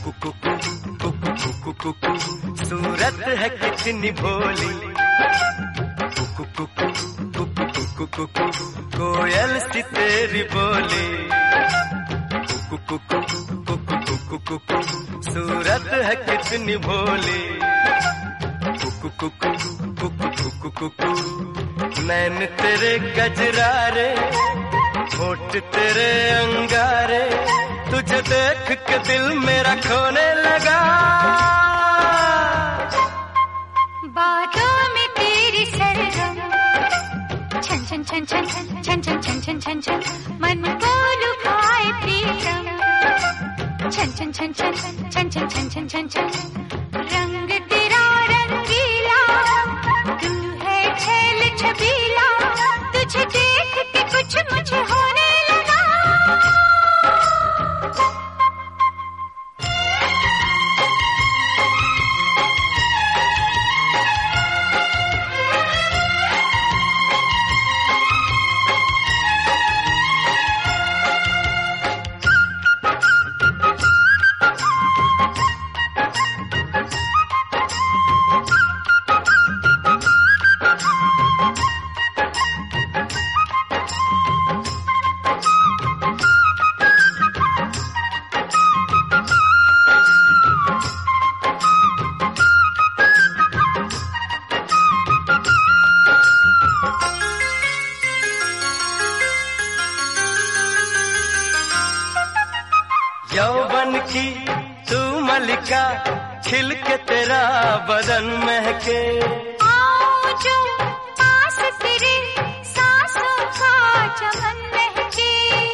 सूरत है कितनी भोली, कोयल सी तेरी बोली, सूरत है कितनी भोली, नैन तेरे गजरारे, होठ तेरे अंगारे, तुझे देख के दिल मेरा खोने लगा। बातों में तेरी सरगम, छन छन छन छन छन छन छन छन छन छन, मन को लुभाए प्रीतम, छन छन छन छन छन छन छन छन छन छन, रंग तेरा रंगीला, तू है छेल छबीला, तुझे देख के कुछ मुझे होने लगा। यौवन की तू मलिका, खिल के तेरा बदन महके, आओ जो पास तेरे सांसों का चमन महके,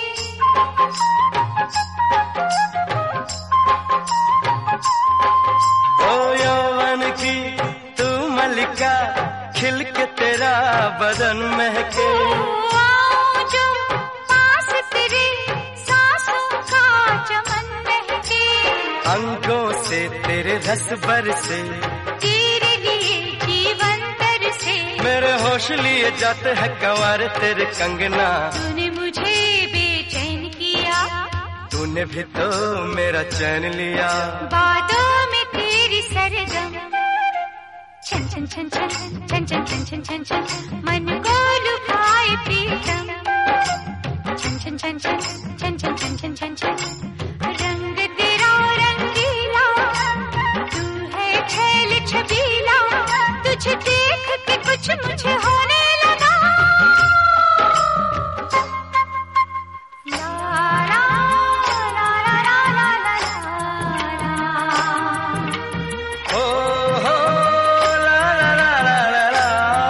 ओ यौवन की तू मलिका, खिल के तेरा बदन महके, अंगों से तेरे रस बरसे, तेरे लिए जीवन तरसे, मेरे होश लिए जाते हैं कंवार तेरे कंगना, तूने मुझे बेचैन किया, तूने भी तो मेरा चैन लिया। बातों में तेरी सरगम, छन छन छन छन छन छन छन छन छन छन, मन को लुभाए प्रीतम, छन छन छन छन छन छन छन छन छन छन, रंग तेरा रंगीला, तू है छेल छबीला, तुझे देख के कुछ मुझे होने लगा। ला ला ला ला ला ला ला, ओ हो ला ला ला ला ला।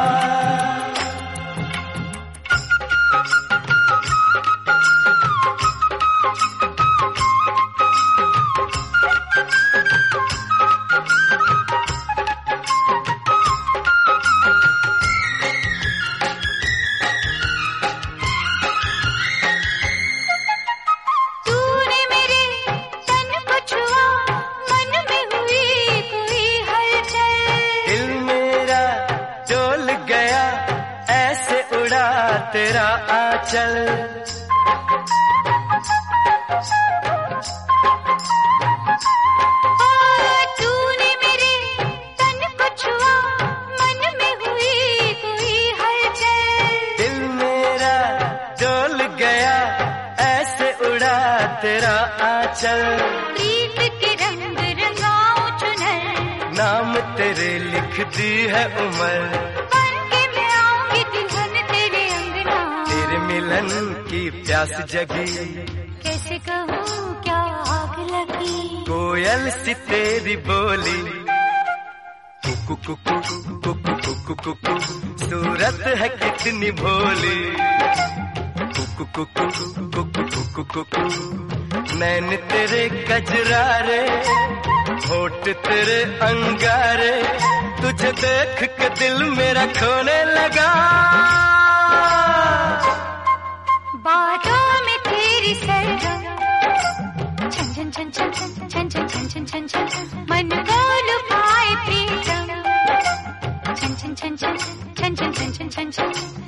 तूने मेरे तन को छुआ, मन में हुई कोई हलचल, दिल मेरा डोल गया, ऐसे उड़ा तेरा आंचल, तूने मेरे तन को छुआ, मन में हुई कोई हलचल, दिल मेरा डोल गया, ऐसे उड़ा तेरा आंचल, प्रीत के रंग रंगाऊं चुनर, नाम तेरे लिख दी है उम्र, बन के मैं आऊंगी दुल्हन तेरे अंगना, तेरे मिलन की प्यास जगी, कैसे कहूँ क्या आग लगी, कोयल सी तेरी बोली, कुकु कुकु कुकु कुकु कुकु, सूरत है कितनी भोली, कुकु कुकु कुकु कुकु कुकु, नैन तेरे गजरारे, होठ तेरे अंगारे, तुझे देख के दिल मेरा खोने लगा। बातों में तेरी सरगम, छन छन छन छन छन छन छन छन छन छन, मन को लुभाए प्रीतम, छन छन छन छन छन छन छन छन छन छन।